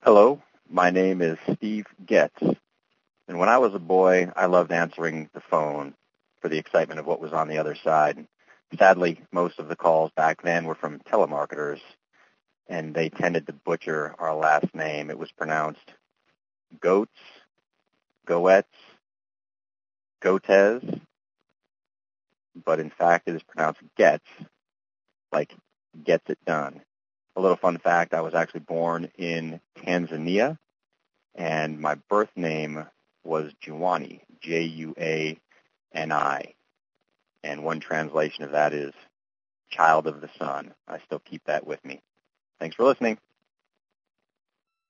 Hello, my name is Steve Getz, and when I was a boy, I loved answering the phone for the excitement of what was on the other side. Sadly, most of the calls back then were from telemarketers, and they tended to butcher our last name. It was pronounced Goetz, Goetz, Goetz, but in fact it is pronounced Getz, like gets it done. A little fun fact, I was actually born in Tanzania, and my birth name was Juani, Juani, and one translation of that is child of the sun. I still keep that with me. Thanks for listening.